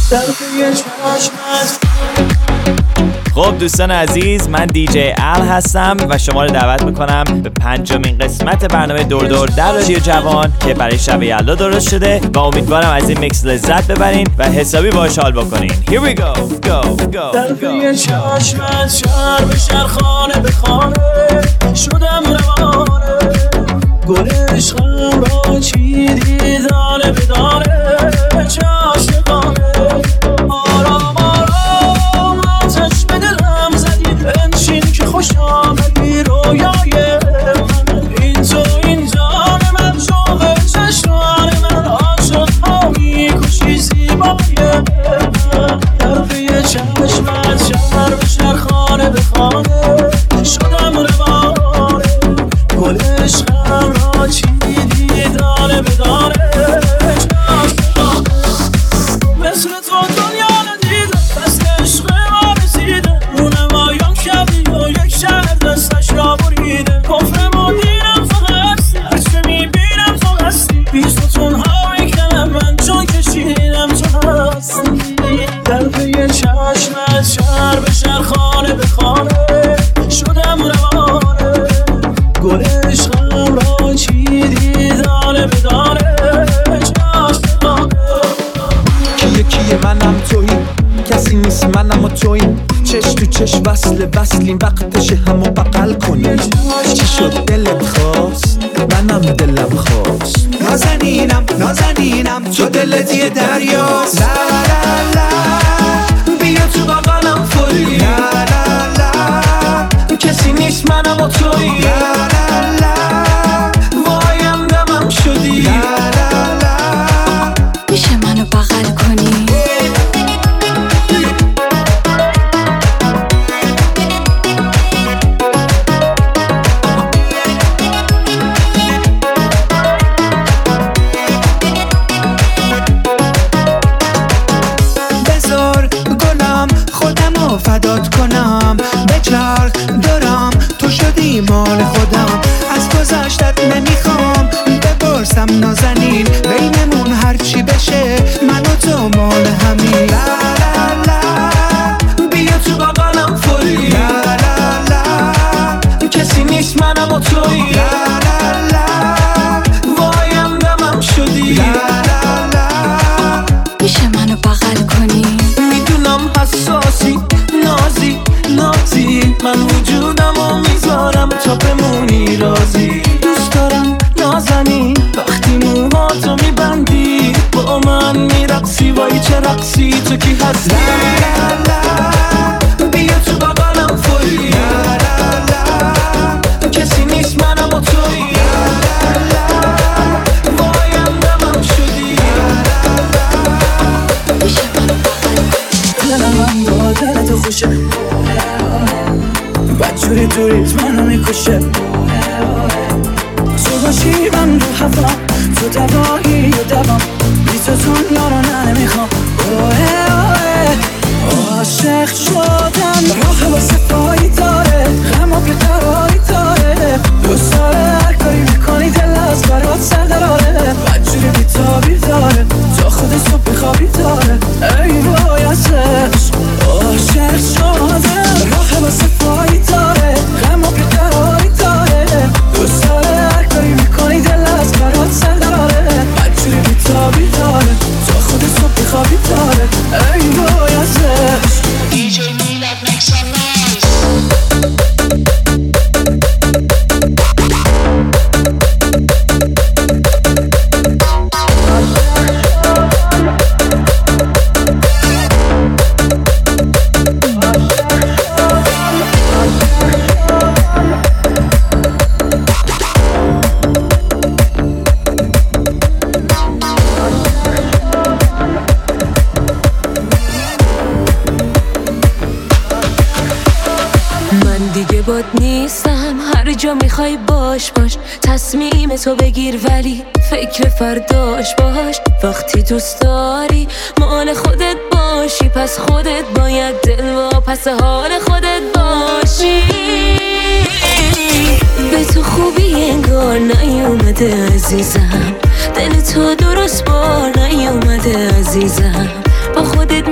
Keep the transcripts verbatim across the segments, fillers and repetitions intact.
خب دوستان عزیز، من دی جی ال هستم و شما رو دعوت میکنم به پنجمین قسمت برنامه دور دور در رادیو جوان که برای شب یلدا درست شده و امیدوارم از این میکس لذت ببرین و حسابی باحال حال بکنین. Here we go go go در چشمت شهر به شهر خانه به خانه شدم روانه گل عشقم را چیدی دانه به دانه چه عاشقانه آرام آرام آتش به دلم زدی بنشین که خوش آمدی رویای من این تو این جان من شوق چشمان من عاشق ها میکشی زیبای من در چشمت شهر به شهر خانه به خانه شدم روانه گل عشقم را چیدی دانه به دانه مثل تو دنیا ندیدم دست عشق ما رسیده رونمایان کردی و یک شهر دستش را بریده کفرم و دینم تو هستی هرچه میبینم تو هستی بیستون ها میکنم من چون کشیدم تو هستی در پی چشمت شهر به شهر خانه به خانه شدم روانه گل عشقم را چیدی دانه به دانه کیه کیه منم تویی کسی نیست منم و تویی چش تو چش وصل وصلیم وقتشه همو بغل کنی چی شد دلت خواست منم دلم خواست نازنینم نازنینم تو دلت یه دریاست لا لا لا بیا تو بغلم فوری لا لا لا کسی نیست منم و تویی لا لا لا وایم دمم شدی لا لا لا میشه منو بغل کنی فدات کنم بچرخ دارم تو شدی مال خودم از گذشتت نمیخوام بپرسم نازنین بینمون هرچی بشه من و تو مال همین لا لا لا بیا تو بغلم فوری لا لا لا کسی نیست منم و تویی لا لا لا وایم دمم شدی لا لا لا میشه منو بغل کنی میدونم حساسی نازی نازی من وجودم و میذارم تا بمونی رازی دوست دارم نازنی وقتی موهاتو میبندی با من میرقصی وای چه رقصی تو کی هستی لا لا لا بیا تو بغلم فوری لا لا لا کسی نیست منم و تویی لا لا لا وایم دمم شدی لا لا لا میشه منو بغل دلم با دل تو خوشه بدجوری تو ریت منو میکشه تو باشی من رو هوا تو دوایی و دوام بی تو دنیا رو نمیخوام عاشق شدم راه واسه پایی داره غم و بیقراری داره دوست داره هر کاری میکنی دل از برات سر داره بدجوری بیتابی داره تا خود صبح بخوابی داره ای وای ازش عاشق شدم راه واسه پایی داره غم و بیقراری داره دوست داره هر کاری میکنی دل از برات سر داره بدجوری بیتابی داره تا خود صبح بخوابی داره ای وای ازش دی جی میلاد make some noise. باد نیستم هر جا میخوای باش باش تصمیم تو بگیر ولی فکر فرداش باش وقتی دوست داری مال خودت باشی پس خودت باید دل و پس حال خودت باشی به تو خوبی انگار نیومده عزیزم دل تو درست بار نیومده عزیزم با خودت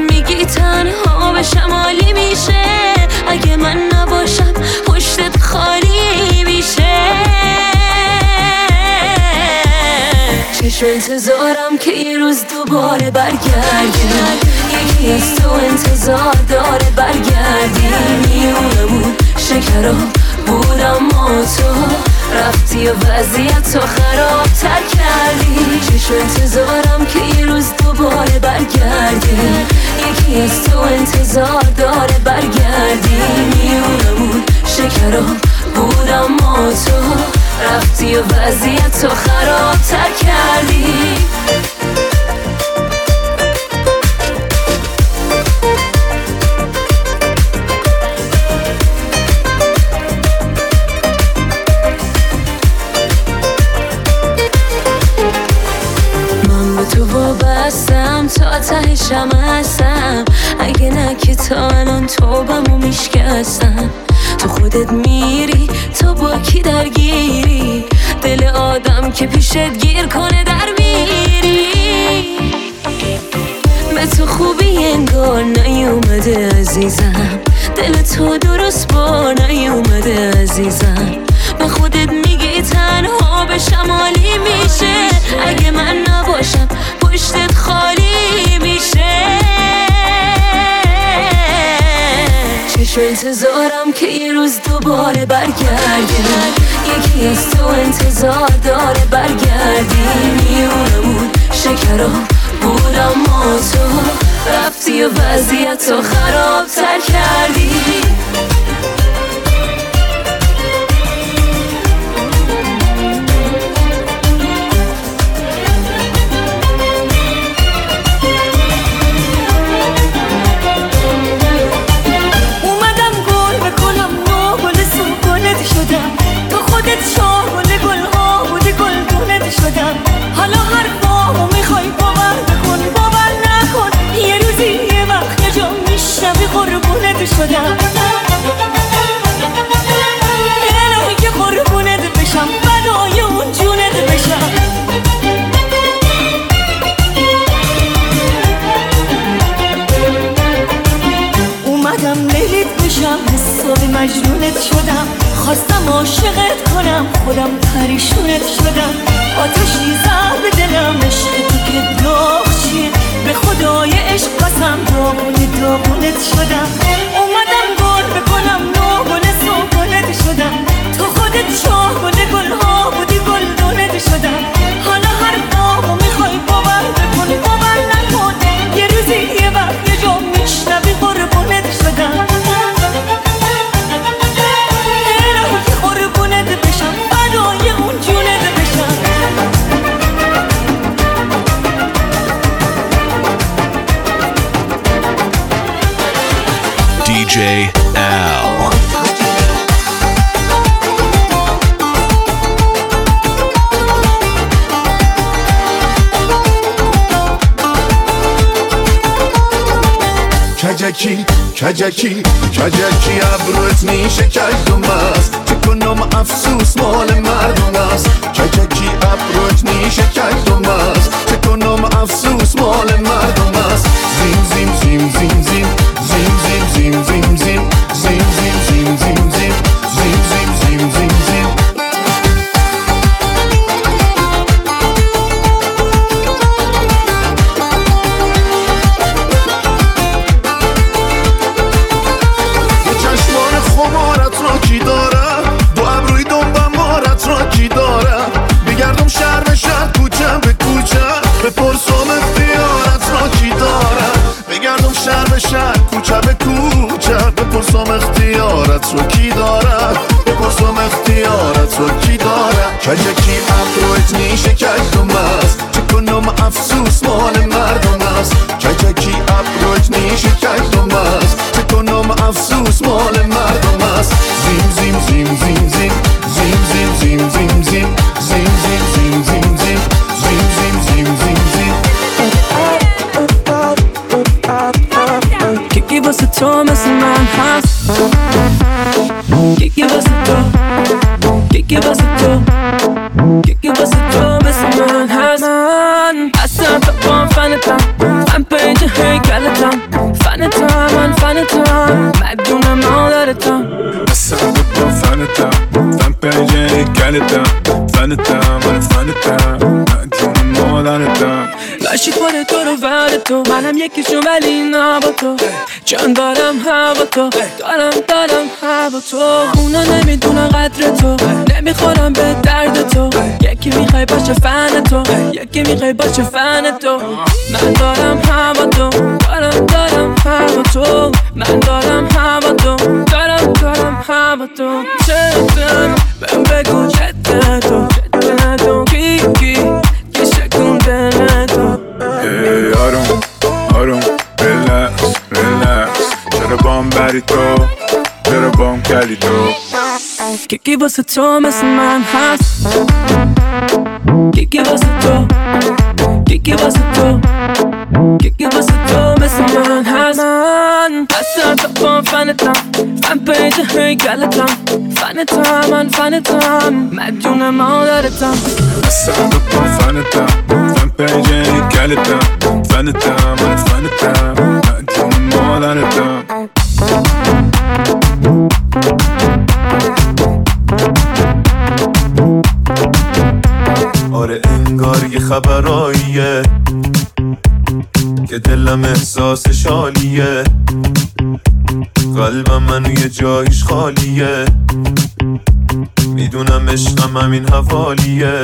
انتظارم که یه روز دوباره برگردی، یکی از تو انتظار داره برگردی. میونمون شکرا بود اما تو رفتی و وضعیت تو خراب تر کردی. چشم انتظارم که یه روز دوباره برگردی، یکی از تو انتظار داره برگردی. میونمون شکرا بود اما تو رفتی و وضعیت تو خراب تر کردی. من به تو وابستم تا تهشم هستم، اگه نه که تا الان توبمو میشکستم. تو خودت میری تو با کی درگیری، دل آدم که پیشت گیر کنه در میری. به تو خوبی انگار نیومده عزیزم، دل تو درست با نیومده عزیزم. به خودت میگی تنها به شمالی میشه، اگه من نباشم پشتت خالی میشه. چشم انتظارم که یه روز دوباره برگردی، یکی از تو انتظار داره برگردی. میونمون شکرا بود اما تو رفتی و وضعیت تو خراب تر کردی. حالا حرفامو میخوای باور بکن باور نکن، یه روزی یه وقت یه جا میشنوی قربونت شدم. الهی که قربونت بشم فدای اون جونت بشم. اومدم لیلیت بشم حسابی مجنونت شدم، خواستم عاشقت کنم خودم پریشونت شدم. آتشی زد به دلم عشق تو که داغ چیه، به خدای عشق قسم داغونه داغونت شدم. اومدم گل بکنم ناگل سوگلت شدم، تو خودت شاگل گلها بودی گلدونت شدم. حالا حرفامو میخوای باور بکن باور نکن، یه روزی یه وقت یه جا میشنوی قربونت شدم. الهی که قربونت بشم فدای اون جونت بشم. دی جی Al. کجکی کجکی کجکی ابروت میشه کجدوم است، چه کنم افسوس مال مردم است. کجکی ابروت میشه کجدوم است، چه کنم افسوس مال مردم است. زیم زیم زیم زیم زیم زیم زیم زیم زیم زیم زیم زیم زیم زیم زیم زیم زیم زیم زیم. خمارت را کی داره، دو ابروی دنبم مارت را کی داره. بگردم شهر به شهر کوچه به کوچه، بپرسم اختیارت را کی داره. بگردم شهر به شهر کوچه به کوچه، بپرسم اختیارت را کی داره. بپرسم اختیارت را کی داره. کجکی ابرویت میشه کجدوم است، چه کنم افسوس مال مردم است. کجکی ابرویت میشه کجدوم است، چه کنم افسوس مال مردم است. زیم زیم زیم زیم زیم زیم زیم زیم زیم زیم زیم زیم زیم زیم زیم زیم زیم زیم زیم. Kiki واسه تو مثل من هست، Kiki واسه تو Kiki واسه تو Kiki واسه تو مثل من هست. من اصلا بابام فنتم، من پنج هیکلتم، فنتم من فنتم، مدونم مادرتم. اصلا بابام فنتم، من پنج هیکلتم، فنتم من فنتم، مدونم تو، منم یکیشون ولی نه با تو. جان دارم هوا تو، دارم دارم هوا تو. اونا نمیدونن قدر تو، نمیخورم به درد تو. یکی میخوای باشه فن تو، یکی میخوای باشه فن تو. من دارم هوا تو، دارم دارم هوا تو. من دارم هوا تو، دارم دارم هوا تو. چطور بهم بگو چطور تو، چطور تو کی کی که شکون دل تو. Hey, آروم آروم ریلکس ریلکس چرا بام بری تو، چرا بام کلی تو. کیکی واسه تو مثل من هست، کیکی واسه تو، کیکی واسه تو، کیکی واسه تو مثل من هست. من اصلا تا با فنتم، فن پیج هیکلتم، فنتم من فنتم، مدیون مادرتم. اصلا تو با فنتم، فن پیج هیکلتم، فنتم من فنتم، مدیون مادرتم. آره انگار یه خبراییه که دلم احساس شالیه، قلبم منو یه جایش خالیه، میدونم عشقم همین حوالیه.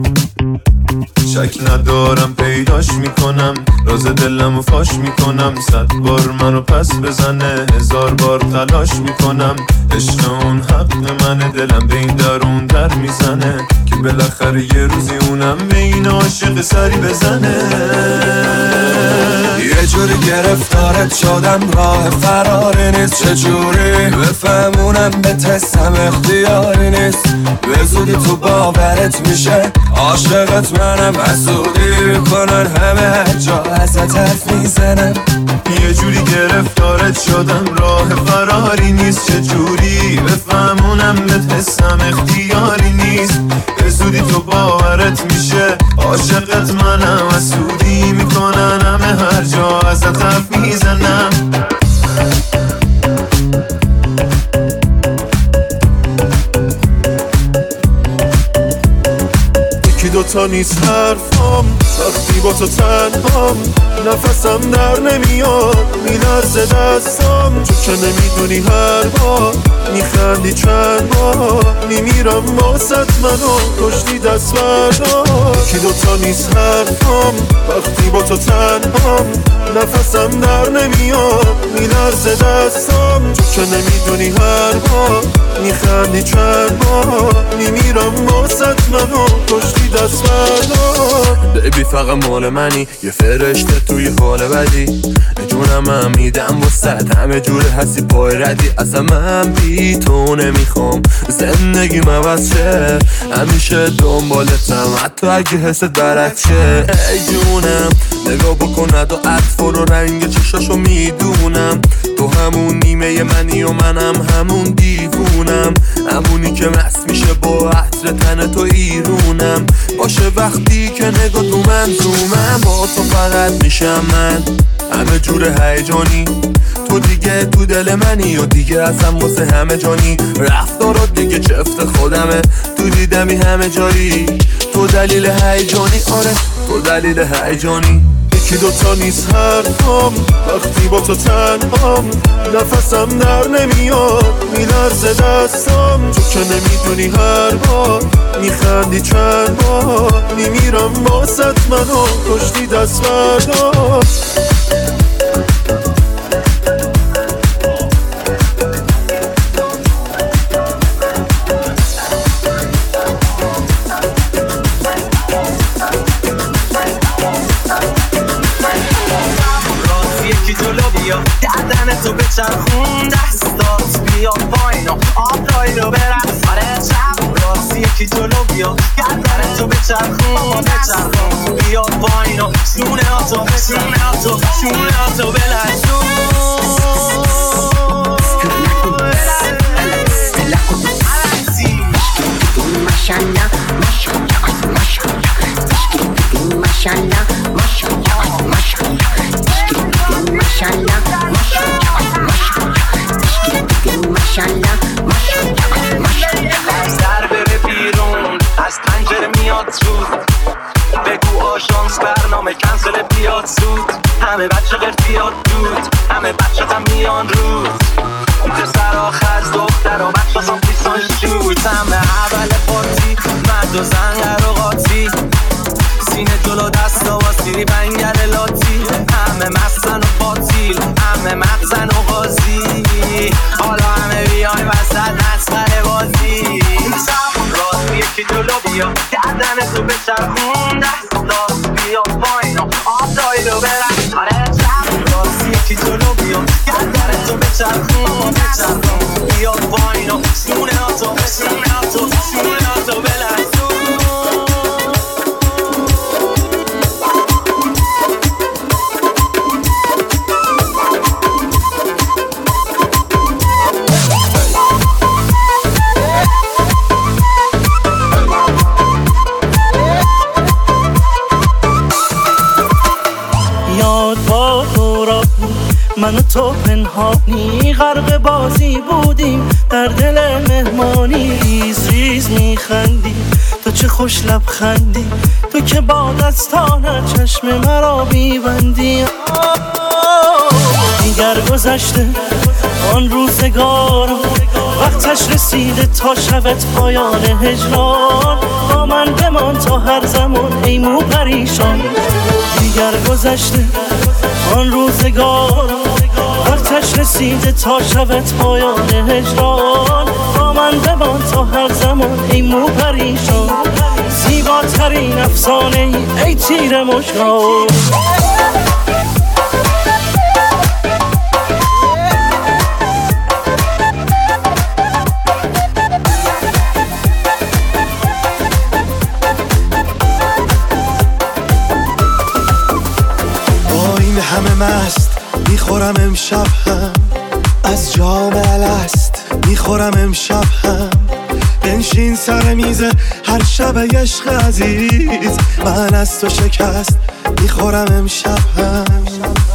شک ندارم پیداش میکنم، راز دلمو فاش میکنم. صد بار منو پس بزنه، هزار بار تلاش میکنم. عشق اون حق منه، دلم به این درون در میزنه که بالاخره یه روزی اونم به این عاشق سری بزنه. یه جوری گرفتارت شدم، راه فراری نیست. چجوری بفهمونم به تستم اختیاری نیست. به زودی تو باورت میشه عاشقت منم، حسودی میکنن همه هر جا ازت حرف میزنم. یه جوری گرفتارت شدم، راه فراری نیست. چجوری بفهمونم به تستم اختیاری نیست. به زودی تو باورت میشه عاشقت منم، حسودی میکنن همه هر جا ازت حرف میزنم. یکی دوتا نیست حرفام، وقتی با تو تنهام نفسم در نمیاد، میلرزه دستام. تو که نمیدونی هر بار میخندی چند بار میمیرم باست، منو کشتی دست بردار. یکی دوتا نیست حرفام، وقتی با تو تنهام نفسم در نمیاد، میلرزه دستام. تو که نمیدونی هر بار میخندی چند بار میمیرم باست، منو کشتی دست بردار. بیبی فقط مال منی، یه فرشته توی حال بدی. جونم هم میدم وسط، همه جوره هستی پای ردی. اصلا من بی تو نمیخوام زندگی عوض شه، همیشه دنبالتم حتی اگه حست برعکس شه. ای جونم نگاه بکن ندو اطفال و رنگ چشاشو میدونم. تو همون نیمه منی و منم همون دیوونم، همونی که مست میشه با عطر تن تو ایرونم. باشه وقتی که نگاه تو منظومم، با تو فقط میشم من همه جور هیجانی. تو دیگه تو دل منی و دیگه ازم واسه همه جانی. رفتارات دیگه چفت خودمه، تو دیدمی همه جایی. تو دلیل هیجانی، آره تو دلیل هیجانی. یکی دوتا نیست حرفام، وقتی با تو تنهام نفسم در نمیاد، میلرزه دستام. تو که نمیدونی هر بار میخندی چند بار میمیرم باست، منو کشتی دست بردار. تو بچرخون دستات بیا پایین و آبرایی رو برس. آره چپ راستی یکی جلو بیا، گردن تو بچرخون بچرخون بیا پایین و شونه ها تو شونه ها تو شونه ها تو بلرزون. ماشالله ماشالله ماشالله ماشالله ماشالله ماشالله ماشالله سر بره بیرون از پنجره میاد زود، بگو آژانس برنامه کنسل بیاد زود. همه بیاد دود همه بچه تا میان روز پسر آخر دختر و بچه سام پیسان شود همه اول پارتی مرد و زن و قاطی سینه جلو دست و سیری بنگر لاتی همه مستن و باطیل همه مغزن و غازی حالا همه بیای وسط نسخره بازی راست یکی جلو بیا گردن تو بچرخون دست راست بیا پایین و آبدایی رو برن آره چپ راست یکی جلو بیا گردن تو بچرخون بچرخون بیا پایین و سونه ها تو سونه ها تو سونه ها تو بلرزون من و تو پنهانی غرق بازی بودیم در دل مهمانی ریز ریز میخندی تو چه خوش لبخندی تو که با دستانه چشم مرا میبندی دیگر گذشته آن روزگار وقتش رسیده تا شبت پایان هجران با من بمان تا هر زمان ای مو پریشان دیگر گذشته آن روزگار وقتش رسیده تا شبت پایان هجران با من بمان تا هر زمان ای مو پریشان زیباترین افسانه ای ای تیر مشکان همه مست میخورم امشب هم از جام الست میخورم امشب هم بنشین سر میز هر شب عشق عزیز من از تو شکست میخورم امشب هم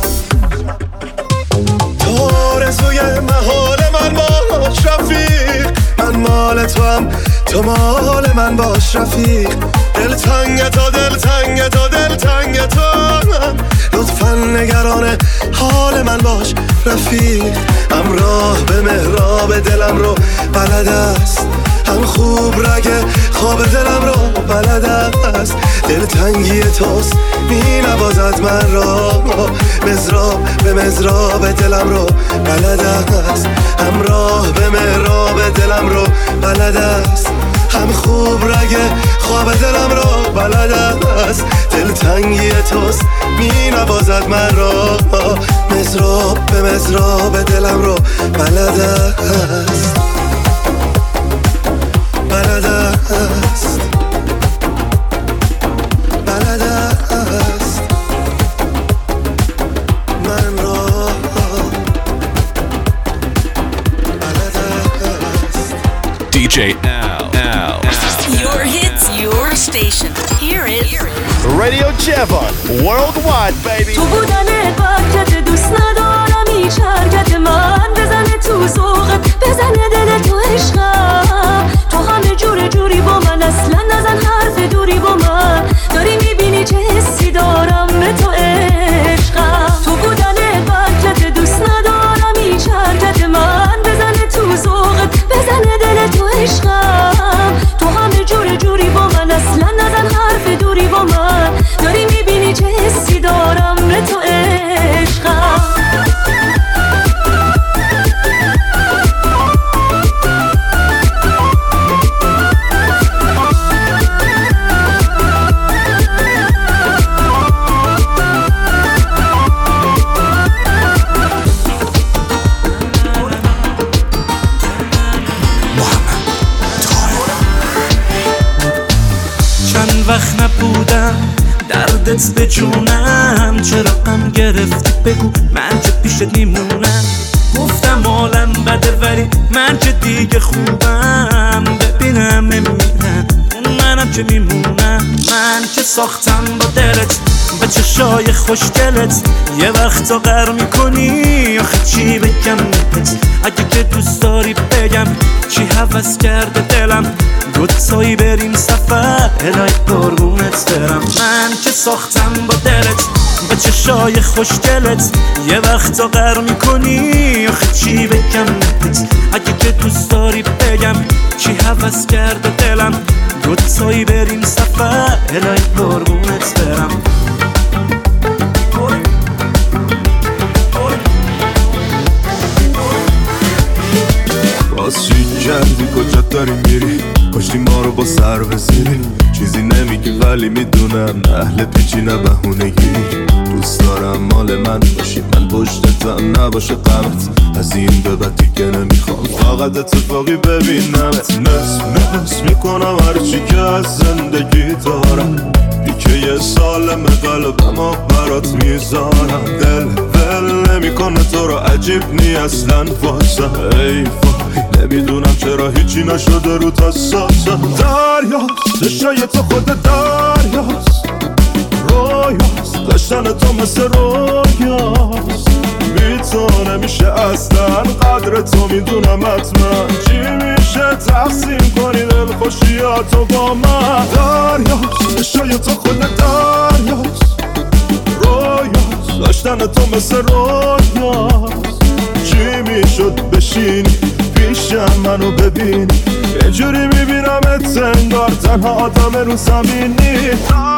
تو آرزوی محال من باش رفیق من مال تو هم تو مال من باش رفیق دل تنگ تو دل تنگ تو دل تنگ تو لطفا نگران حال من باش رفیق همراه به محراب دلم رو بلد است هم خوب رگ خواب دلم رو بلد است دل تنگی توست می نوازد من را مزراب به مزراب دلم رو بلد است همراه به محراب دلم رو بلد است هم خوب رگ خواب دلم رو بلد است دل تنگی توست می نوازد من را مزراب به مزراب دلم رو بلد است بلد است بلد است من را بلد است دی جی Al. Your hits, your station. Hear it. Radio Javon, worldwide, baby. تو بودن برکت دوست ندارم هیچ حرکت من بزنه تو ذوقت بزنه دل تو عشقم تو همه جور جوری با من اصلا نزن حرف دوری با من داری میبینی چه حسی دارم به تو عشقم تو بودن برکت دوست ندارم هیچ حرکت من بزنه تو ذوقت بزنه دل تو عشقم تو همه جور جوری با من اصلا نزن حرف دوری با من داری میبینی چه حسی دارم به تو عشقم وقت نبودم دردت به جونم چرا غم گرفتی بگو من چه پیشت میمونم گفتم عالم بده ولی من چه دیگه خوبم ببینم میمیرم منم چه میمونم من چه ساختم با دلت به چشای خوشگلت یه وقتا غر میکنی آخه چی بگم بهت اگه که دوست داری بگم چی هوس کرده دلم دوتایی بریم سفر الهی قربونت برم. من که ساختم با دلت با چشای خوشگلت یه وقتا غر میکنی آخه چی بگم بهت اگه که دوست داری بگم چی هوس کرده دلم دوتایی بریم سفر الهی قربونت برم. باز چی کردی کجا داری میری کشتی ما رو با سر بزیری چیزی نمیگی ولی میدونم اهل پیچی نه بهونگی دوست دارم مال من باشی من پشتتم نباشه غمت از این به بعد دیگه نمیخوام فقط اتفاقی ببینمت نصف نصف میکنم هرچی که از زندگی دارم دیگه یه سالم قلبم و برات میذارم دل ول نمیکنه تو رو عجیب نی اصلا واسم ای وای نمیدونم چرا هیچی نشده رو تا سازم دریاست چشای تو خود دریاست رویاست داشتن تو مثل رویاست بی تو نمیشه اصلا قدر تو میدونم حتما چی میشه تقسیم کنی دل خوشیاتو با من دریاست چشای تو خود دریاست رویاست داشتن تو مثل رویاست چی میشد بشینی پیشم منو ببینی یه جوری میبینمت انگار تنها آدم رو زمینی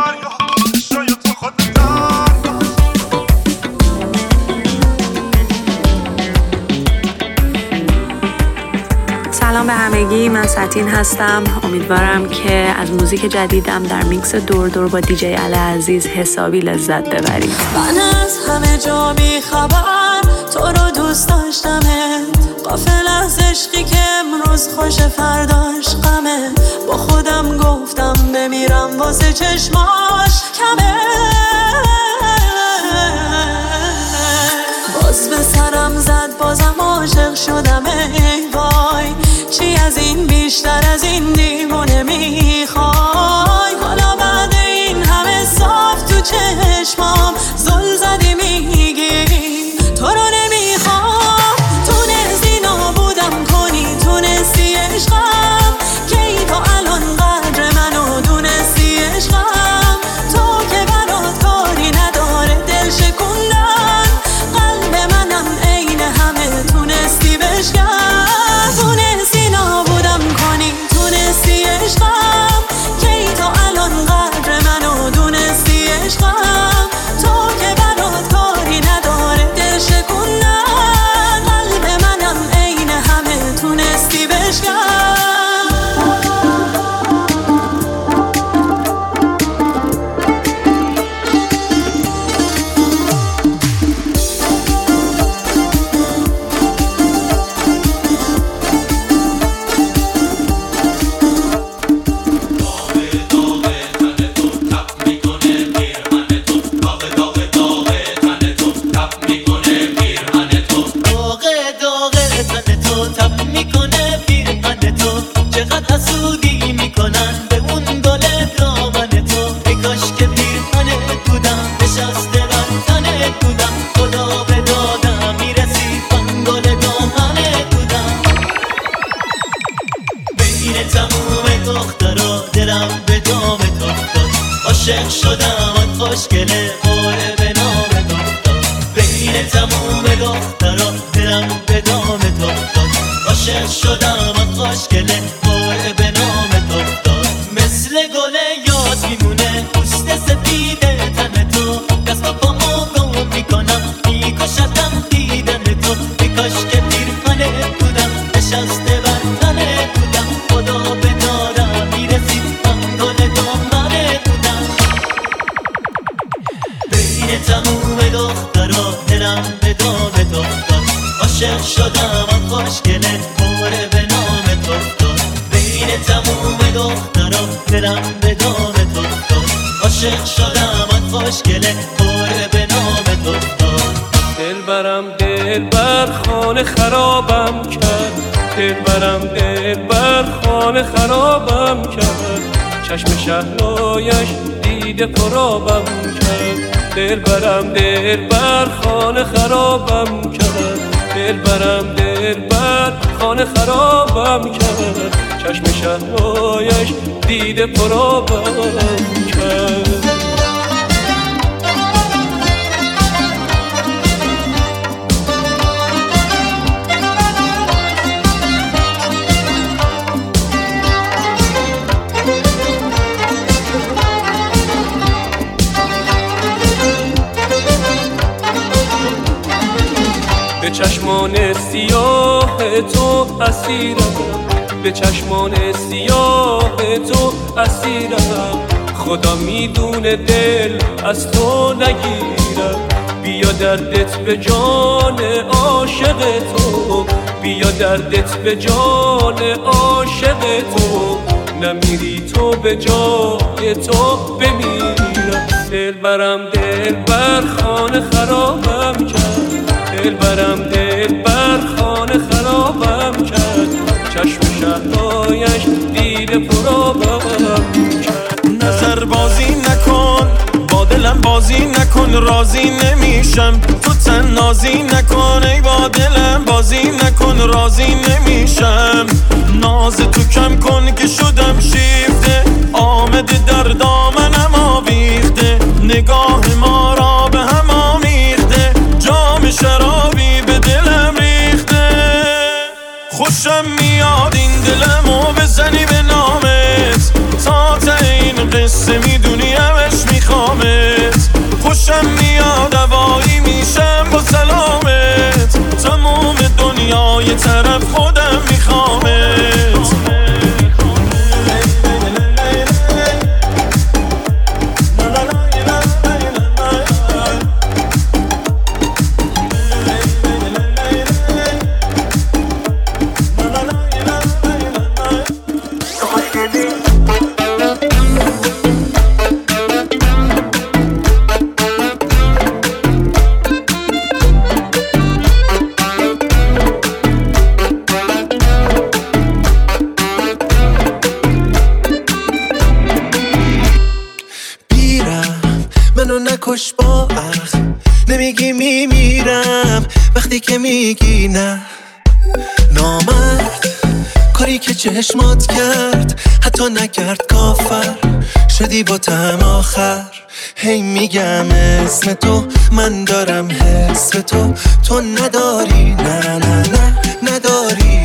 سلام به همگی، من ساتین هستم. امیدوارم که از موزیک جدیدم در میکس دور دور با دیجی ال عزیز حسابی لذت ببرید. من از همه جا بی خبر تو رو دوست داشتمت غافل از عشقی که امروز خوش فرداش غمه با خودم گفتم بمیرم واسه چشماش کمه باز به سرم زد بازم عاشق شدم ای وای چی از این بیشتر از این دیوونه میخوای حالا بعد این همه صاف تو چشمام زل زدی میگی تو رو نمیخوام تونستی نابودم کنی تونستی عشقم کی تو الان قدر منو دونستی عشقم تو که برات کاری نداره دل شکوندن قلب منم عین همه تونستی بشکن تونستی نابودم کنی تونستی عشقم کی تو الان قدر منو دونستی عشقم تو که برات کاری نداره دل شکوندن قلب منم عین همه تونستی بشکن عاشق شدم آن خوشگله باره به نام تو بین تموم دخترا دلم به دام تو عاشق شدم آن خوشگله باره به نام تو مثل گل یاد میمونه پوست سفید تن تو دست با پامو گم میکنم میکشدم دیدن تو بیکاش که پیرهنه بودم نشسته بر تنه بودم خدا به دادم میرسید من گل دامنه بودم بین تموم دخترا دلم به دام تو عاشق شدم آن خوشگله باره به نام تو بین تموم دخترا دلم به دام تو عاشق شدم آن خوشگله باره به نام تو دلبرم دلبر خانه خرابم کرد دلبرم دلبر خانه خرابم کرد چشم شهلایش دیده پرابم کرد دلبرم دلبر خانه خرابم کرد دلبرم دلبر خانه خانه خرابم کرد، چشم شهرهایش دیده پرابم کرد. به چشمان سیاه تو اسیرم، به چشمان سیاه تو اسیرم، خدا میدونه دل از تو نگیرم. بیا دردت به جان عاشق تو، بیا دردت به جان عاشق تو، نمیری تو به جای تو بمیرم. دل برم دل بر خانه خرابم کرد، دل برم دل بر خانه خرابم کرد، چشم شهرهایش دیده پرابم کرد. نظر بازی نکن با دلم بازی نکن، راضی نمیشم تو تنازی نکن. ای با دلم بازی نکن، راضی نمیشم. ناز تو کم کن که شدم شیفته، آمده در دامنم آویخته، نگاه ما را به هم آمیخته، جام شرابی به دلم ریخته. خوشم میاد این دلمو بزنی به نامت، تا تا این قصه میدونی همش میخوامت. خوشم میاد هوایی میشم با سلامت، تموم دنیای طرف خودم میخوامت. نکش با اخ، نمیگی میمیرم وقتی که میگی نه. نامرد کاری که چشمات کرد حتی نکرد کافر، شدی با طعم آخر. هی میگم اسم تو، من دارم حس تو، تو نداری، نه نه نه نداری.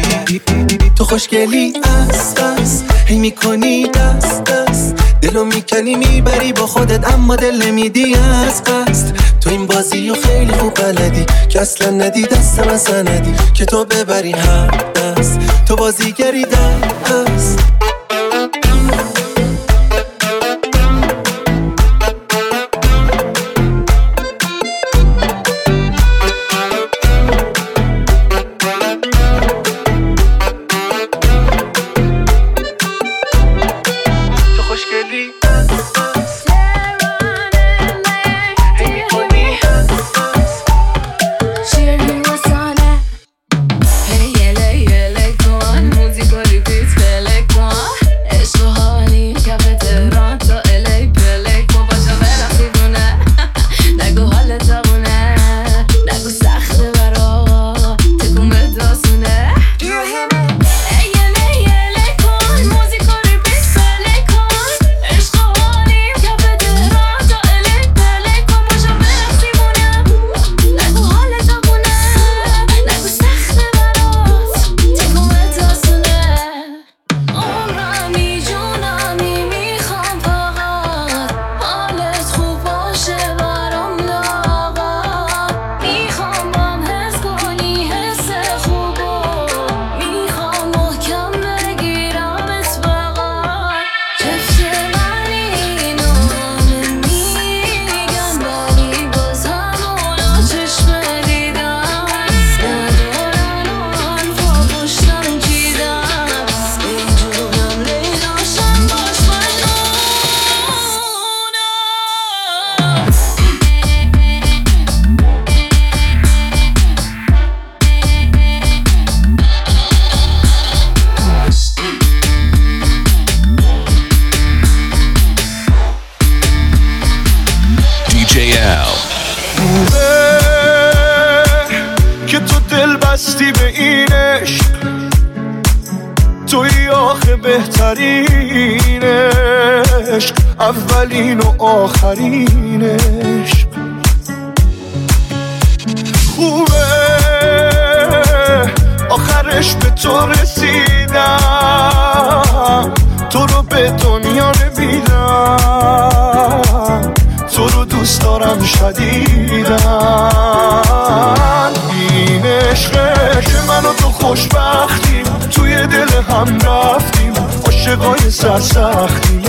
تو خوشگلی است است، هی میکنی دست دست، دلو میکنی میبری با خودت اما دل نمیدی از قصد. تو این بازی رو خیلی خوب بلدی که اصلا ندی دستم اصلا ندی که تو ببری هر دست، تو بازیگری دست. که تو دل بستی به این عشق، توی آخه بهترین عشق، اولین و آخرین عشق. خوبه آخرش به تو رسیدم، تو رو به دنیا نمیدم، تو رو دوست دارم شدیدن. این عشقه که من و تو خوشبختیم، توی دل هم رفتیم، عاشقای سرسختیم.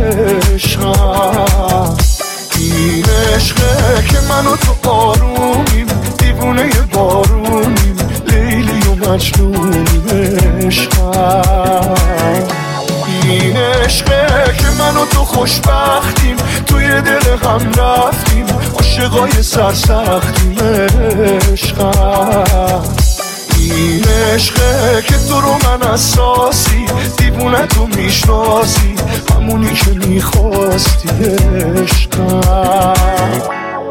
عشقم این عشقه که من و تو آرومیم، دیوونه بارونیم، لیلی و مجنونیم. عشقم این عشقه که من و تو خوشبختیم، توی دل هم رفتیم، عاشقای سرسختیم. عشقم این عشقه که تو رو من اساسی، دیوونه تو میشناسی، همونی که میخواستی. عشقم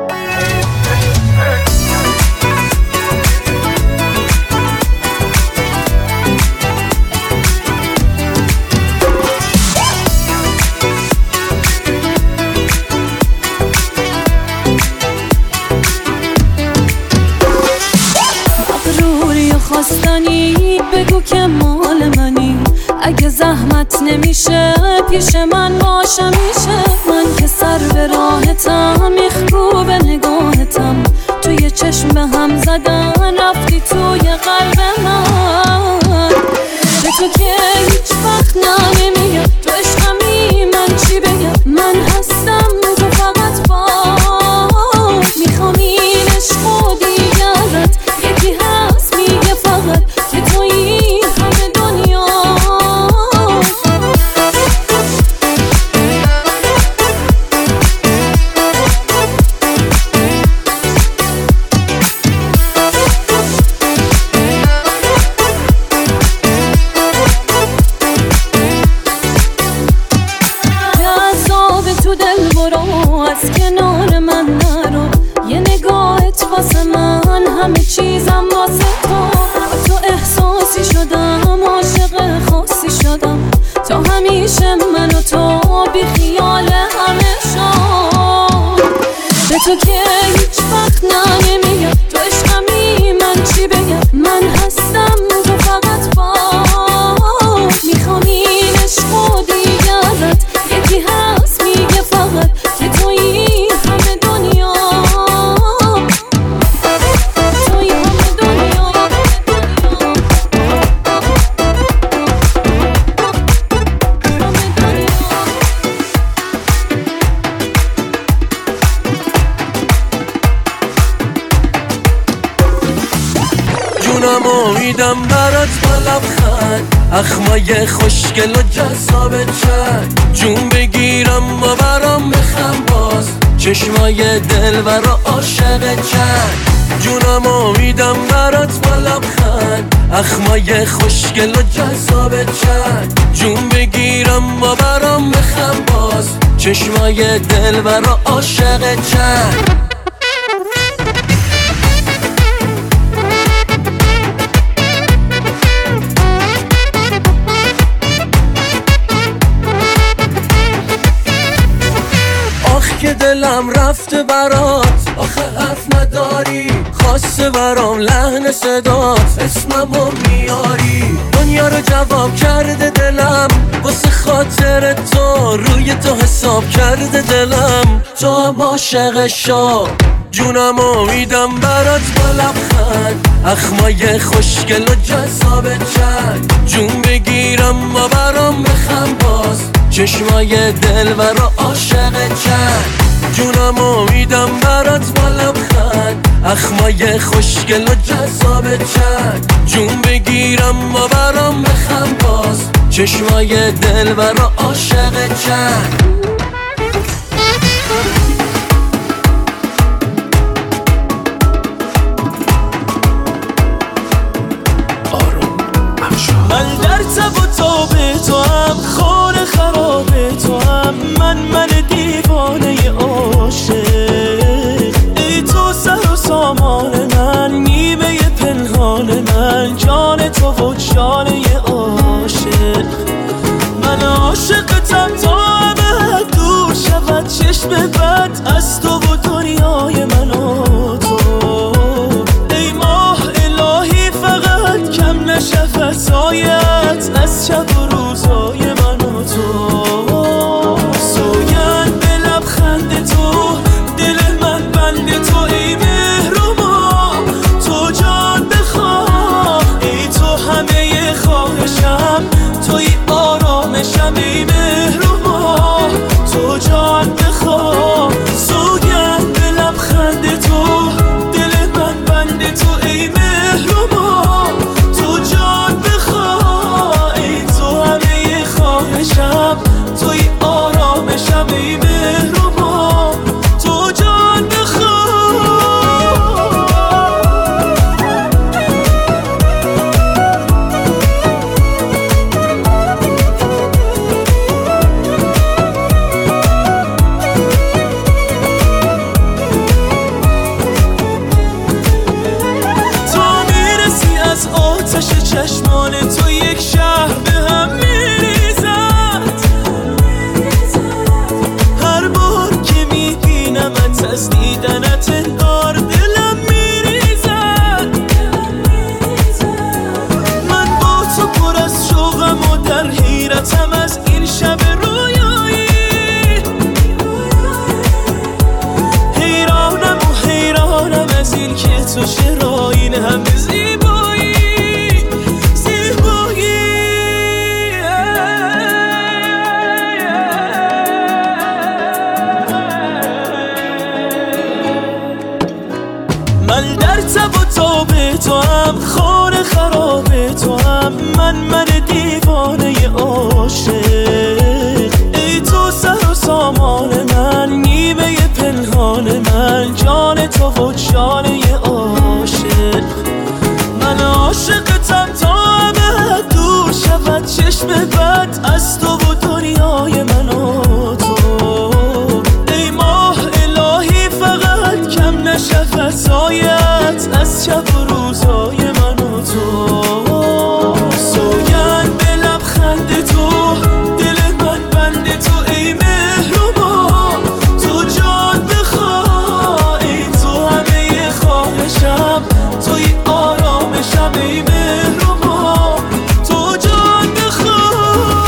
خواستنی بگو که مال منی، اگه زحمت نمیشه پیش من باشه میشه. من که سر به راحتم، میخکوب نگاهتم، توی چشم به هم زدن رفتی توی قلب من. به تو که هیچ وقت نمیگم تو عشقمی، من چی بگم؟ من هستم تو فقط با میخوام این عشق و دیگرت، یکی هست میگه فقط که تو این همه دنیا. جذاب تو دل برو، از کنار من نرو، یه نگاهت واسه من همه چیزم واسه تو. تو احساسی شدم، عاشق خاصی شدم، تا همیشه من و تو بی خیال همه شد. به تو که هیچ وقت نمیگم تو عشقمی، من چی بگم؟ من هستم تو فقط با میخوام این عشق و دیگرت، یکی هست میگه فقط که تو این همه دنیا. جونم امیدم برات با لبخند، اخمای خوشگل و جذاب چند، جون بگیرم و برام بخم باز، چشمای دلبر و عاشق چند. جونم امیدم برات با لبخند، اخمای خوشگل و جذاب چند، جون بگیرم و برام بخم باز، چشمای دلبر و عاشق چند. که دلم رفته برات، آخه حرف نداری، خواسته برام لحن صدات، اسممو میاری. دنیا رو جواب کرده دلم، واسه خاطر تو روی تو حساب کرده دلم، تو هم عاشق شو. جونم امیدم برات با لبخند، اخمای خوشگل و جذاب چند، جون بگیرم و برام بخم باز، چشمای دلبر و عاشق چند. جونم امیدم برات با لبخند، اخمای خوشگل و جذاب چند، جون بگیرم و برام بخم باز، چشمای دلبر و عاشق چند. من در تب و تاب تو هم، خور خراب تو هم، من من دیوانه عاشق. ای تو سر و سامان من، نیمه پنهان من، جان تو و جانه عاشق. فضایت از شب و روزای من و تو سوگند به لبخند تو دل من بند تو ای مهربا تو جان بخواه ای تو همه خواهشم توی آرامشم ای مهربا تو جان بخواه سوگند به لبخند تو دل من بند تو ای مهربا تو جان بخواه ای تو همه خواهشم توی آرامشم ای مهربا تو جان بخواه چشمان تو یک شهر به هم میریزد هر بار که میبینمت از دیدنت انگار دلم میریزد من با تو پر از شوقم و در حیرتم از این شب رویایی حیرانم و حیرانم از این که تو چرا این همه زیبایی من در تب و تاب تو هم خانه خراب تو هم من من دیوانه عاشق ای تو سر و سامان من نیمه پنهان من جان تو و جانه عاشق من عاشقتم تا همه دور شود چشم بد از تو و دنیای من و تو ای ماه الهی فقط کم نشود سایت از شب و روزای من و تو سوگند به لبخند تو دل من بند تو ای مهربا تو جان بخواه ای تو همه خواهشم توی آرامشم ای مهربا تو جان بخواه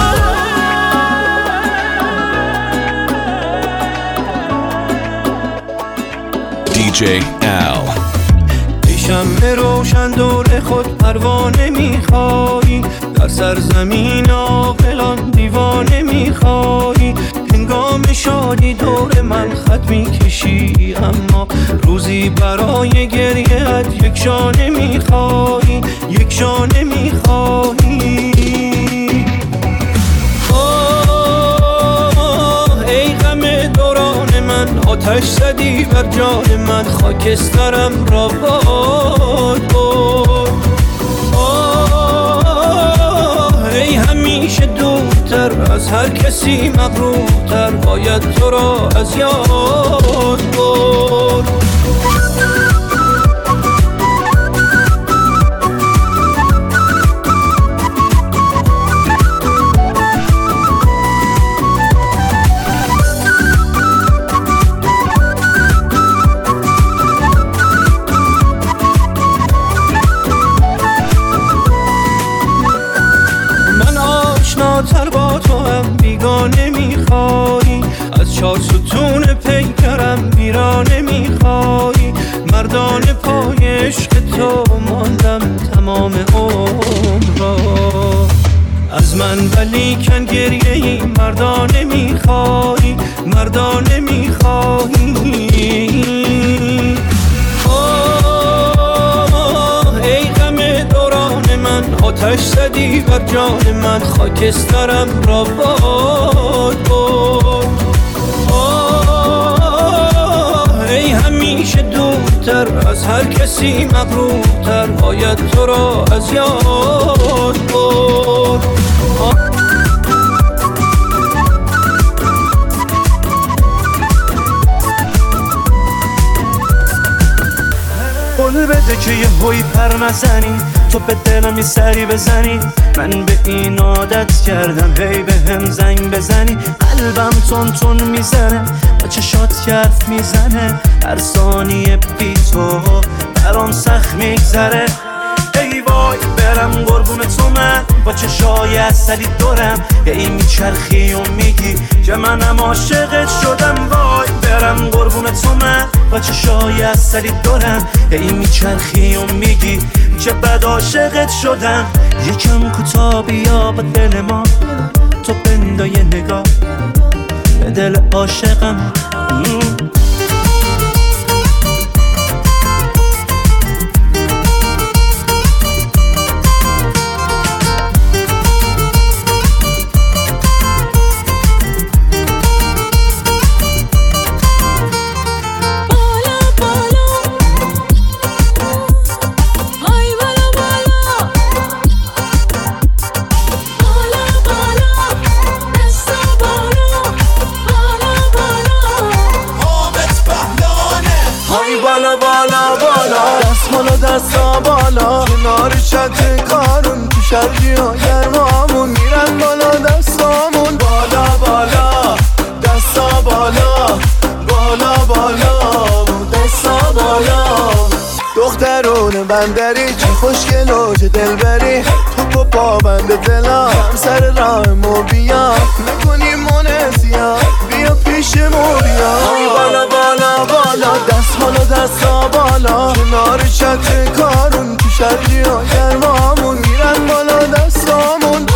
دی جی Al. ای شمع روشن دور خود پروانه میخوایی در سرزمین عاقلان دیوانه میخوایی هنگام شادی دور من خط میکشی اما روزی برای گریه‌ات یک شانه میخوایی یک شانه میخوایی ای غم دوران من آتش زدی بر جان من خاکسترم را باد برد ای همیشه دورتر از هر کسی مغرورتر باید تو را از یاد برد تر با تو هم بیگانه میخوایی از چار ستون پیکرم ویرانه میخوایی مردانه پای عشق تو ماندم تمام عمر را از من ولیکن گریه ای مردانه میخوایی مردانه میخوایی آتش زدی بر جان من خاکسترم را باد برد ای همیشه دورتر از هر کسی مغرورتر باید تو را از یاد برد قول بده که یه هوی پر نزنی تو به دلم یه سری بزنی من به این عادت کردم هی به هم زنگ بزنی قلبم تون تون میزنه با چشات حرف میزنه هر ثانیه بی تو برام سخت میگذره ای وای برم قربون تو من با چشای اصلی دورم به این میچرخی و میگی که منم عاشقت شدم. وای برم قربون تو من با چشای اصلی دورم به این میچرخی و میگی چه بد عاشقت شدم. یکم کوتاه بیا با دل ما تو بندای نگاه به دل عاشقم. دستا بالا کنار چت کارون تو شرجی ها گرمامون میرن بالا دستامون. بالا بالا دستا بالا بالا بالا دستا بالا. دخترون بندری چه خوشگل و چه دلبری تو پا بند دلا هم سر راه مو بیا میکنیم منسیا بیا پیش مو بیا. بالا بالا بالا دست بالا دستا بالا کنار چت کارون تو شرجی ها گرمامون میرن بالا دستامون.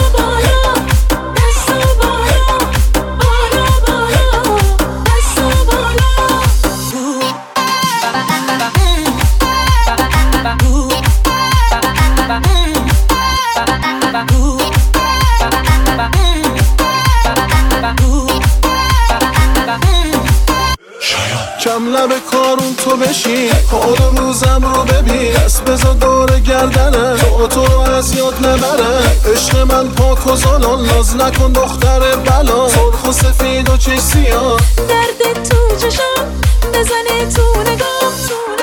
کم لب کارون تو بشین کار روزم رو ببین دست بذار دور گردنه تو تو رو از یاد نبره. عشق من پاک و زالان ناز نکن دختر بلا سرخ و سفید و چش سیاه درد تو چشم بزنه تو نگاه.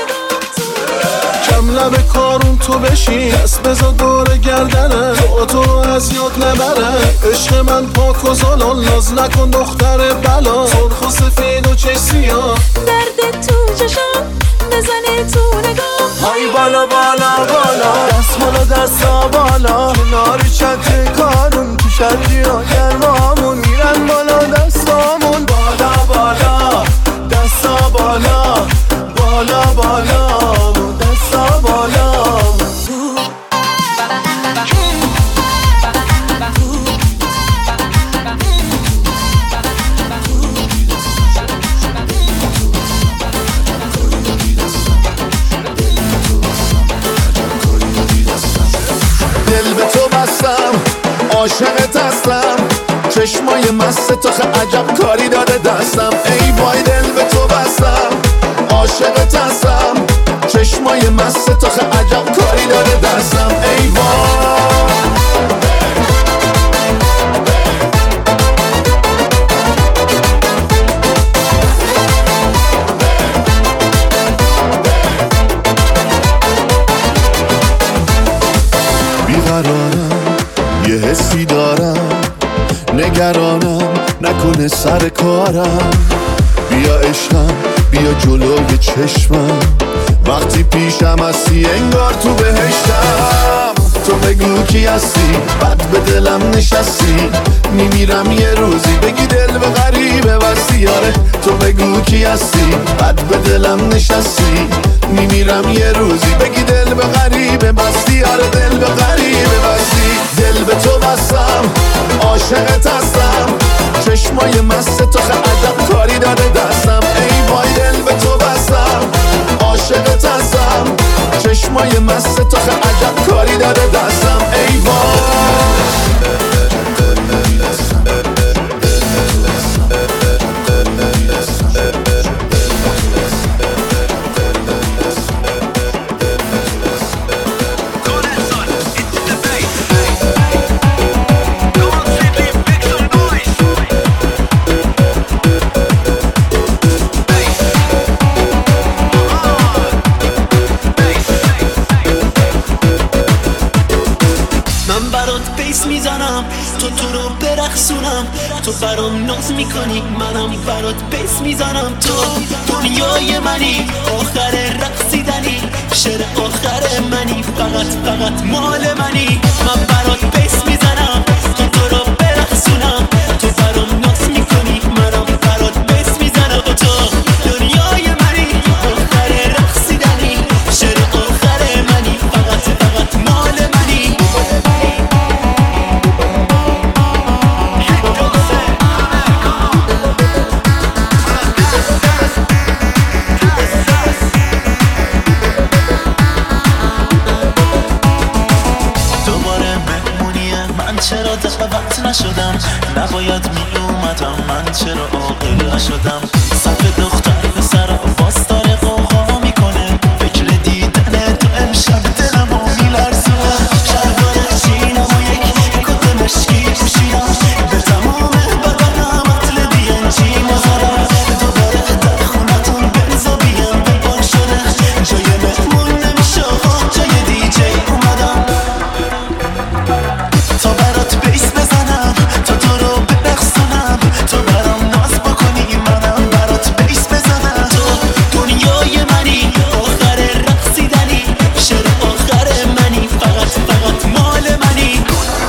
کم لب کارون تو بشین دست بذار دور گردنه تو تو رو از یاد نبره. عشق من پاک و زالان ناز نکن دختر بلا سرخ و سفید و چش سیاه درد تو چشم بزنه تو نگاه. های بالا بالا بالا دست بالا دستا بالا کنار چت کارون تو شرجی ها گرمامون میرن بالا دستامون. بالا بالا دستا بالا بالا بالا دستا بالا. دل به تو بستم عاشقت هستم چشمای مست تو خ عجب کاری داده دستم. ای وای دل به تو بستم عاشقت هستم چشمای مست تو خ عجب کاری داده دستم. ای وای بیقرارم یه حسی دارم نگرانم نکنه سر کارم. بیا عشقم بیا جلوی چشمم وقتی پیشم هستی انگار تو بهشتم. تو بگو کی هستی بد به دلم نشستی میمیرم یه روزی بگی دل به غریبه بستی. یاره تو بگو کی هستی بد به دلم نشستی میمیرم یه روزی بگی دل به غریبه بستی. یاره دل به غریبه بستی. دل به تو بستم عاشقت هستم چشمای مست تو خ عجب کاری داده دستم. ای وای دل به تو بستم عاشقت هستم چشمای مست تو خ عجب کاری داده دستم. ای وای تو تو رو برقصونم تو برام ناز میکنی منم برات بیس میزنم. تو دنیای منی آخر رقصیدنی شعر آخر منی فقط فقط مال منی. من برات بیس میزنم تا تو رو برقصونم تو برام ناز میکنی منم برات بیس میزنم تو دنیای منی آخر رقصیدنی شعر آخر منی فقط فقط مال منی چرا دعوت نشدم نباید می اومدم من چرا عاقل نشدم صف دختر به سر باز داره قوقا میکنه فکر دیدن تو امشب دلمو میلرزونه شلوار چینم و یک کت مشکی پوشیدم به تمام بدنم اطل بینجی مزارم دوباره در خونتون بنزا بیم ببار شده جای مهمون نمیشه جای دیجی اومدم تا برات بیس بزنم تا تو رو برقصونم تو برام ناز بکنی منم برات بیس بزنم تو دنیای منی آخر رقصیدنی شعر آخر منی فقط فقط مال منی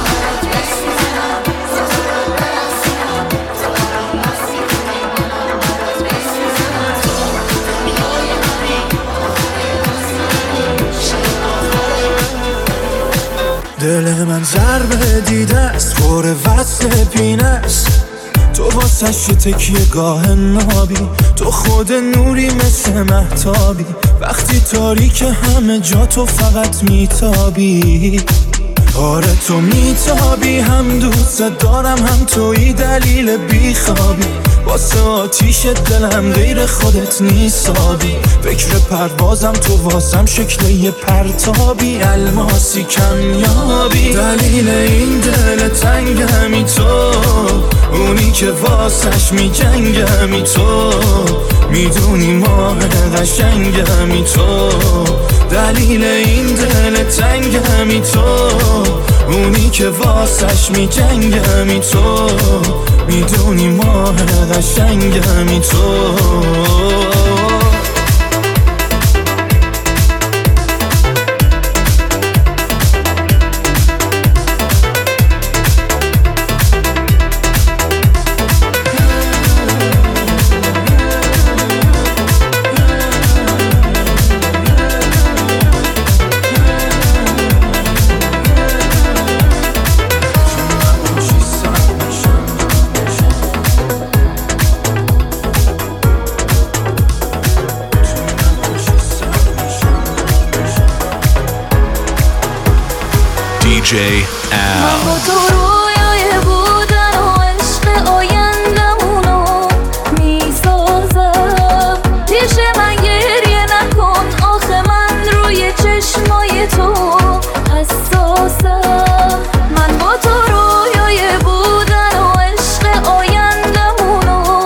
دل من ضربه دیده است خور وصل پینه است تو واسه تکیه گاه نابی تو خود نوری مثل مهتابی وقتی تاریک همه جا تو فقط میتابی آره تو میتابی هم دوست دارم هم توی دلیل بیخوابی واسه آتیش دلم غیر خودت نیسابی فکر پروازم تو واسم شکل یه پرتابی الماسی کمیابی دلیل این دل تنگمی تو اونی که واسش میجنگمی تو میدونی ماه قشنگمی تو دلیل این دل تنگمی تو اونی که واسش میجنگمی تو میدونی ماه قشنگمی تو دی جی من با تو رویای بودن و عشق آیندمونو میسازم پیش من گریه نکن آخه من روی چشمای تو حساسم من با تو رویای بودن و عشق آیندمونو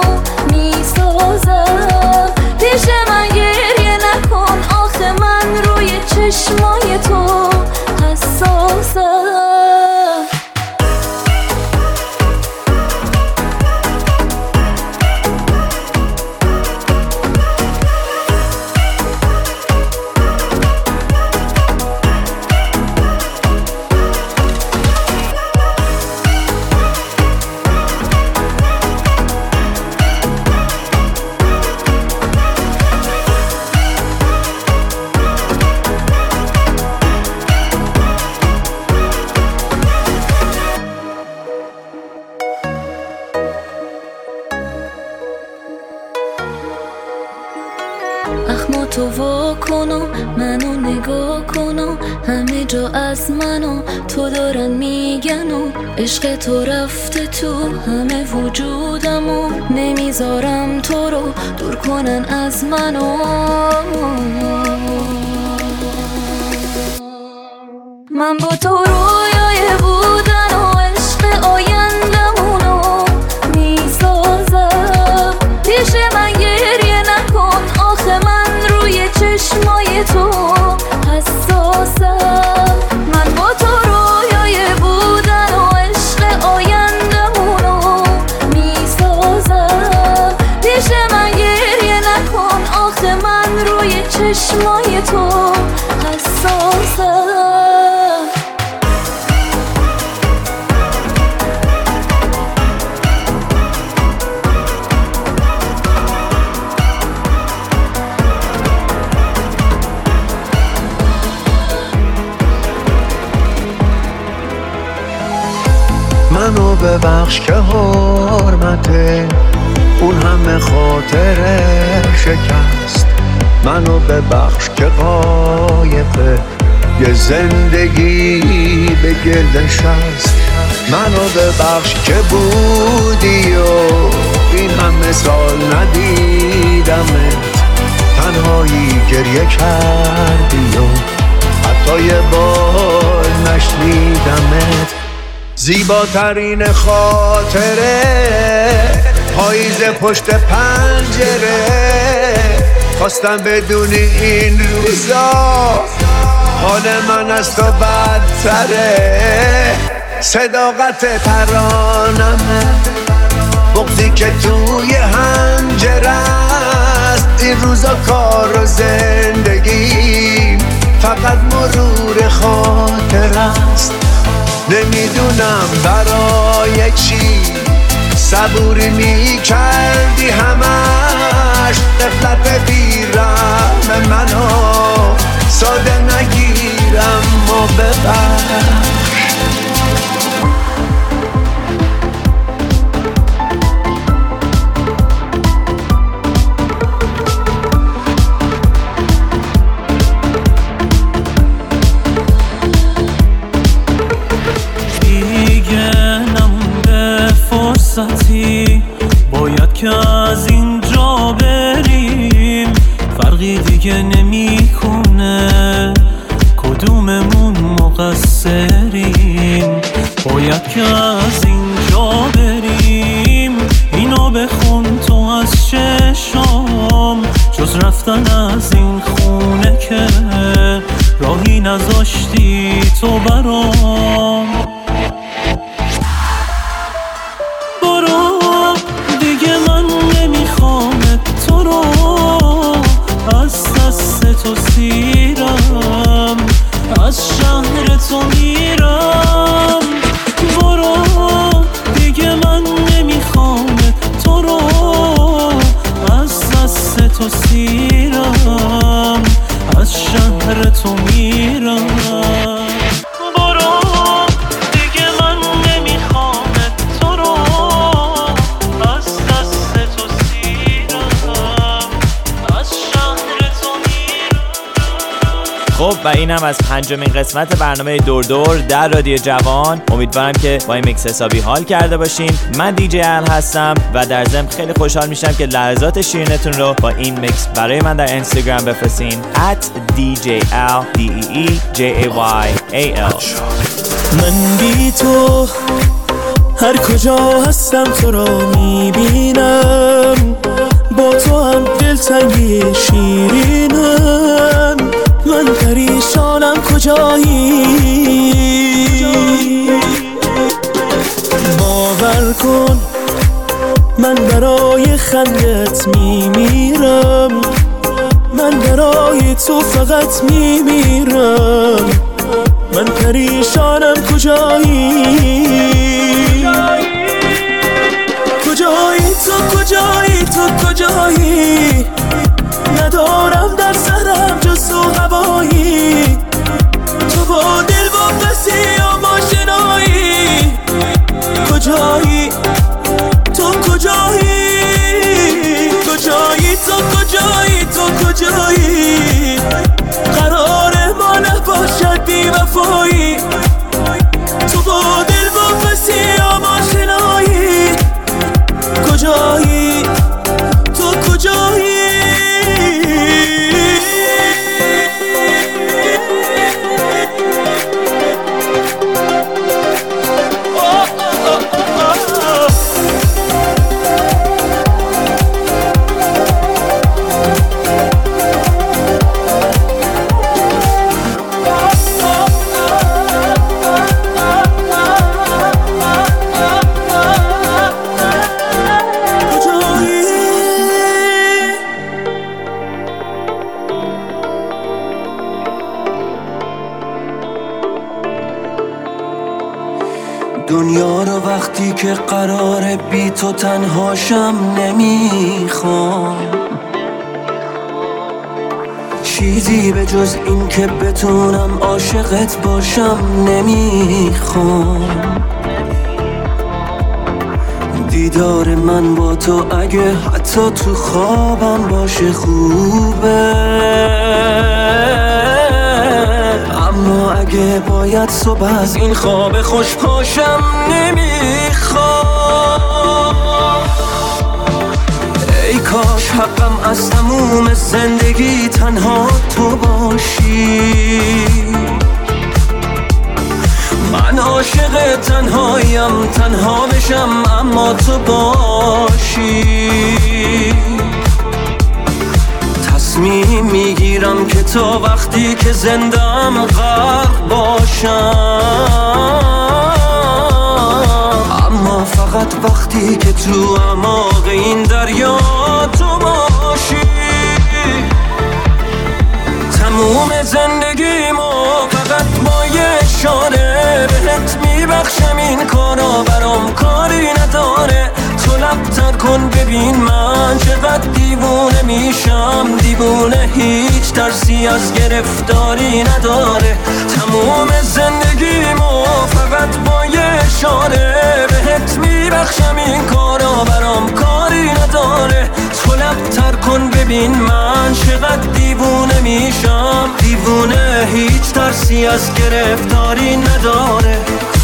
میسازم پیش من گریه نکن آخه من روی چشمای تو حساسم اخما تو وا کنم منو نگاه کنم همه جا از منو تو دارن میگن و عشق تو رفته تو همه وجودمو نمیذارم تو رو دور کنن از منو من با تو رویای بودن و عشق آیندمونو میسازم پیش من گریه نکن آخه من روی چشمای تو حساسم من با تو رویای بودن و عشق آیندمونو میسازم پیش من گریه نکن آخه من روی چشمای تو حساسم ببخش که حرمته اون همه خاطره شکست. منو ببخش که قایقه یه زندگی به گل نشست. منو ببخش که بودی و این همه سال ندیدمت، تنهایی گریه کردی و حتی یه بار نشنیدمت. زیباترین خاطره پاییز پشت پنجره، خواستم بدونی این روزا حال من از تو بدتره. صداقت ترانمه، بغضی که توی هنجره است. این روزا کار و زندگی فقط مرور خاطر است. نمیدونم برای چی صبوری میکردی همش، غفلت بیرم منو ساده نگیرم و ببخش. باید که از اینجا بریم، فرقی دیگه نمی کنه کدوممون مقصریم. باید که از اینجا بریم، اینو بخون تو از چشام، جز رفتن از این خونه که راهی نذاشتی تو برام. تو سیرم از شهر تو میرم، برو دیگه من نمیخوام تو رو. از دست تو سیرم از شهر تو میرم، برو دیگه من نمیخوام تو رو. از دست تو سیرم از شهر تو میرم. خب و اینم از پنجمین قسمت برنامه دور دور در رادیو جوان. امیدوارم که با این میکس حسابی حال کرده باشین. من دیجی ال هستم و در ضمن خیلی خوشحال میشم که لحظات شیرینتون رو با این میکس برای من در اینستاگرام بفرستین at دی جی ال دی ای ای جی ای وای ای ال. من بی تو هر کجا هستم تو رو میبینم، با تو هم دلتنگی شیرینم. من پریشانم کجایی، باور کن من برای خندت میمیرم، من برای تو فقط میمیرم. من پریشانم کجایی، کجایی تو کجایی تو کجایی، ندارم در سرم جز تو هوایی. تو با دل واپسی و ماشنایی، کجایی تو کجایی، کجایی تو کجایی تو کجایی. قرار ما نباشد بی وفایی، تو با دل واپسی و ماشنایی، کجایی تو کجایی. دنیا رو وقتی که قراره بی تو تنهاشم نمیخوام، چیزی به جز این که بتونم عاشقت باشم نمیخوام. دیدار من با تو اگه حتی تو خوابم باشه خوبه، اما اگه باید صبح از این خواب خوش پاشم نمیخوام. ای کاش حقم از تموم زندگی تنها تو باشی، من عاشق تنهاییم، تنها بشم اما تو باشی. تصمیم میگیرم که تا وقتی که زندم غرق باشم، اما فقط وقتی که تو اعماق این دریا تو باشی. تموم زندگیمو فقط با یه اشاره بهت میبخشم، این کارا برام کاری نداره. تو لب‌تر کن ببین من چقدر دیوونه میشم، دیوونه هیچ ترسی از گرفتاری نداره. تموم زندگیمو فقط با یه اشاره بهت میبخشم، این کارا برام کاری نداره. تو لب‌تر کن ببین من چقدر دیوونه میشم، دیوونه هیچ ترسی از گرفتاری نداره.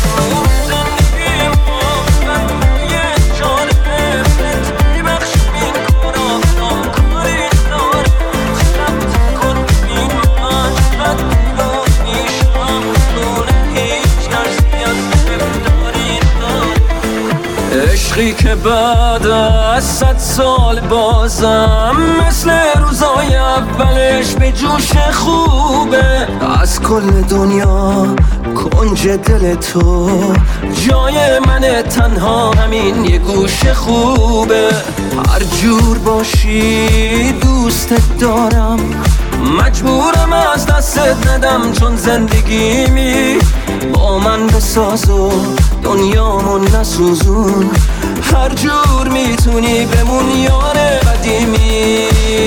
عشقی که بعد از صد سال بازم مثل روزای اولش به جوش خوبه. از کل دنیا کنج دل تو جای من، تنها همین یه گوش خوبه. هر جور باشی دوستت دارم، مجبورم از دستت ندم، چون زندگیمی با من بساز و دنیامو نسوزون. هر جور میتونی بمون یار قدیمی.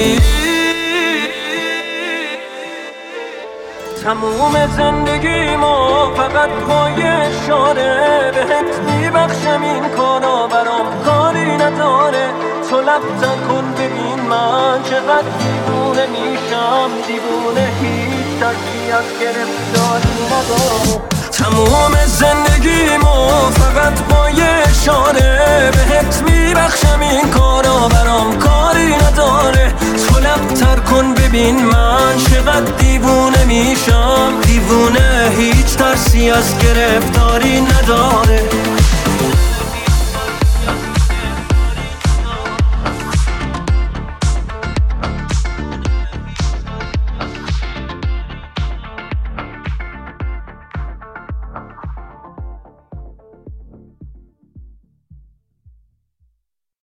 تموم زندگیمو فقط با یه اشاره بهت میبخشم، این کارا برام کاری نداره. تو لب‌تر کن ببین من چقدر دیوونه میشم، دیوونه هیچ ترسی از گرفتاری نداره. تموم زندگیمو فقط با یه اشاره بهت میبخشم، این کارا برام کاری نداره. تو لب‌تر کن ببین من چقدر دیوونه میشم، دیوونه هیچ ترسی از گرفتاری نداره.